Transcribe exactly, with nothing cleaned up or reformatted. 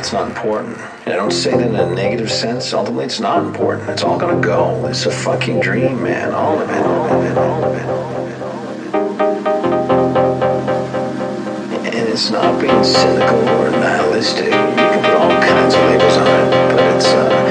It's not important. And I don't say that in a negative sense. Ultimately, it's not important. It's all gonna go. It's a fucking dream, man. All of it, all of it, all of it, all of it. And it's not being cynical or nihilistic. You can put all kinds of labels on it, but it's, uh,